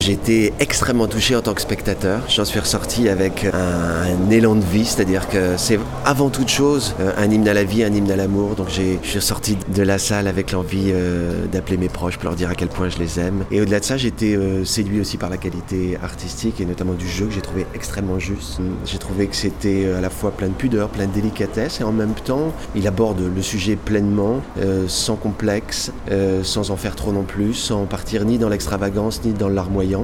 J'étais extrêmement touché en tant que spectateur. J'en suis ressorti avec un élan de vie, c'est-à-dire que c'est avant toute chose un hymne à la vie, un hymne à l'amour. Donc je suis sorti de la salle avec l'envie d'appeler mes proches pour leur dire à quel point je les aime. Et au-delà de ça, j'ai été séduit aussi par la qualité artistique et notamment du jeu que j'ai trouvé extrêmement juste. J'ai trouvé que c'était à la fois plein de pudeur, plein de délicatesse et en même temps, il aborde le sujet pleinement, sans complexe, sans en faire trop non plus, sans partir ni dans l'extravagance ni dans le larmoyant.